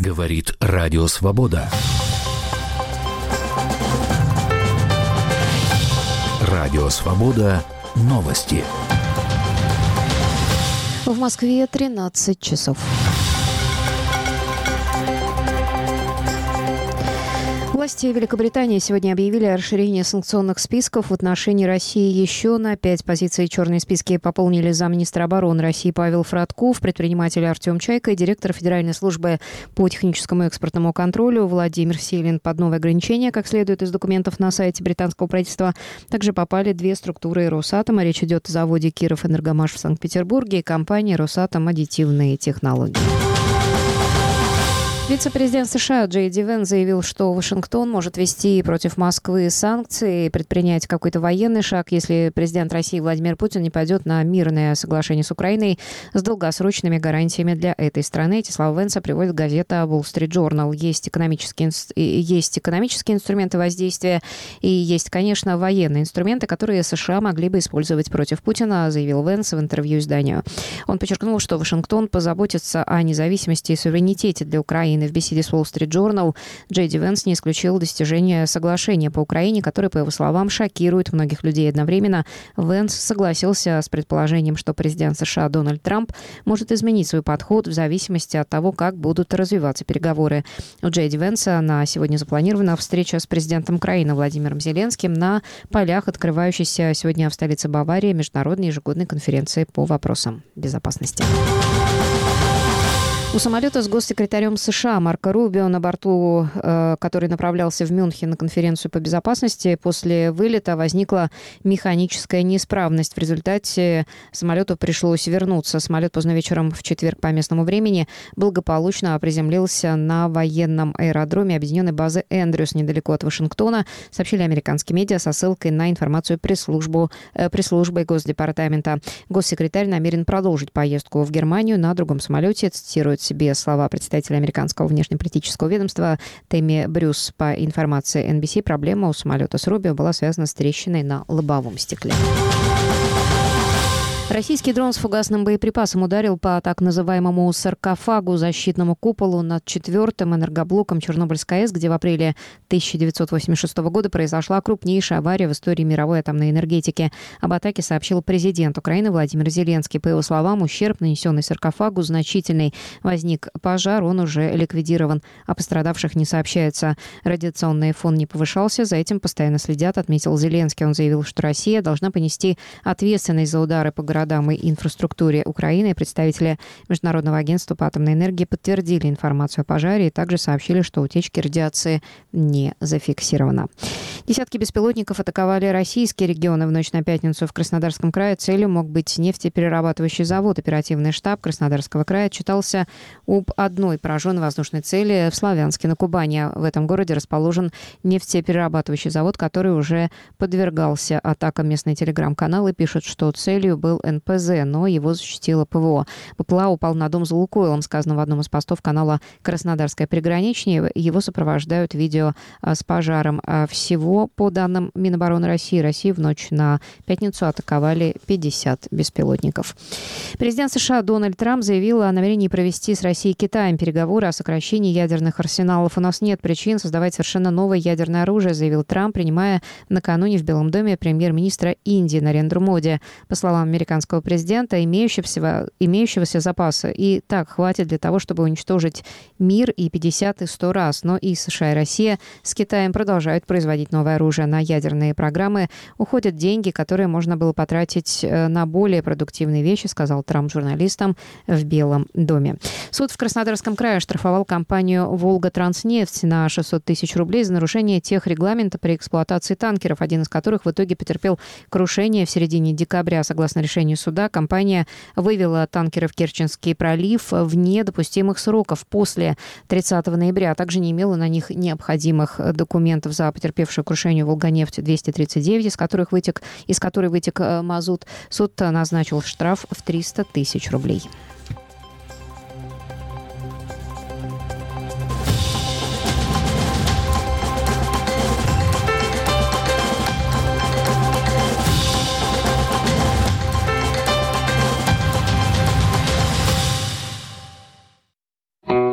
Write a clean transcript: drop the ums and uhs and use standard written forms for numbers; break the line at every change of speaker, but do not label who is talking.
Говорит Радио Свобода. Радио Свобода. Новости.
В Москве 13 часов. Власти Великобритании сегодня объявили о расширении санкционных списков в отношении России. Еще на 5 позиций черные списки пополнили замминистра обороны России Павел Фродков, предприниматель Артем Чайка и директор Федеральной службы по техническому и экспортному контролю Владимир Силин. Под новые ограничения, как следует из документов на сайте британского правительства, также попали 2 структуры Росатома. Речь идет о заводе «Киров-Энергомаш» в Санкт-Петербурге и компании «Росатом Аддитивные технологии». Вице-президент США Джей Ди Венс заявил, что Вашингтон может ввести против Москвы санкции и предпринять какой-то военный шаг, если президент России Владимир Путин не пойдет на мирное соглашение с Украиной с долгосрочными гарантиями для этой страны. Эти слова Венса приводит газета Wall Street Journal. Есть экономические инструменты воздействия и есть, конечно, военные инструменты, которые США могли бы использовать против Путина, заявил Венс в интервью изданию. Он подчеркнул, что Вашингтон позаботится о независимости и суверенитете для Украины. В беседе с Wall Street Journal Джей Ди Венс не исключил достижение соглашения по Украине, которое, по его словам, шокирует многих людей. Одновременно Венс согласился с предположением, что президент США Дональд Трамп может изменить свой подход в зависимости от того, как будут развиваться переговоры. У Джей Ди Венса на сегодня запланирована встреча с президентом Украины Владимиром Зеленским на полях открывающейся сегодня в столице Баварии международной ежегодной конференции по вопросам безопасности. У самолета с госсекретарем США Марко Рубио на борту, который направлялся в Мюнхен на конференцию по безопасности, после вылета возникла механическая неисправность. В результате самолету пришлось вернуться. Самолет поздно вечером в четверг по местному времени благополучно приземлился на военном аэродроме объединенной базы Эндрюс недалеко от Вашингтона, сообщили американские медиа со ссылкой на информацию пресс-службы Госдепартамента. Госсекретарь намерен продолжить поездку в Германию на другом самолете, цитирует себе слова представителя американского внешнеполитического ведомства Тэмми Брюс. По информации NBC, проблема у самолета с Рубио была связана с трещиной на лобовом стекле. Российский дрон с фугасным боеприпасом ударил по так называемому саркофагу, защитному куполу над 4-м энергоблоком Чернобыльской АЭС, где в апреле 1986 года произошла крупнейшая авария в истории мировой атомной энергетики. Об атаке сообщил президент Украины Владимир Зеленский. По его словам, ущерб, нанесенный саркофагу, значительный. Возник пожар, он уже ликвидирован. О пострадавших не сообщается. Радиационный фон не повышался, за этим постоянно следят, отметил Зеленский. Он заявил, что Россия должна понести ответственность за удары по городам и инфраструктуре Украины. Представители Международного агентства по атомной энергии подтвердили информацию о пожаре и также сообщили, что утечки радиации не зафиксировано. Десятки беспилотников атаковали российские регионы в ночь на пятницу в Краснодарском крае. Целью мог быть нефтеперерабатывающий завод. Оперативный штаб Краснодарского края отчитался об одной пораженной воздушной цели в Славянске на Кубани. В этом городе расположен нефтеперерабатывающий завод, который уже подвергался атакам. Местные телеграм-каналы пишут, что целью был НПЗ, но его защитило ПВО. БПЛА упал на дом за Лукойлом, сказано в одном из постов канала «Краснодарское приграничье». Его сопровождают видео с пожаром. Всего, по данным Минобороны России в ночь на пятницу атаковали 50 беспилотников. Президент США Дональд Трамп заявил о намерении провести с Россией и Китаем переговоры о сокращении ядерных арсеналов. «У нас нет причин создавать совершенно новое ядерное оружие», заявил Трамп, принимая накануне в Белом доме премьер-министра Индии Нарендру Моди. По словам американского президента, имеющегося запаса и так хватит для того, чтобы уничтожить мир и 50 и 100 раз. Но и США, и Россия с Китаем продолжают производить новое оружие. На ядерные программы уходят деньги, которые можно было потратить на более продуктивные вещи, сказал Трамп журналистам в Белом доме. Суд в Краснодарском крае оштрафовал компанию «Волга-Транснефть» на 600 тысяч рублей за нарушение техрегламента при эксплуатации танкеров, один из которых в итоге потерпел крушение в середине декабря. Согласно решению суда, компания вывела танкеры в Керченский пролив вне допустимых сроков после 30 ноября, а также не имела на них необходимых документов. За потерпевшую крушение «Волганефть-239», из которой вытек мазут, суд назначил штраф в 300 тысяч рублей.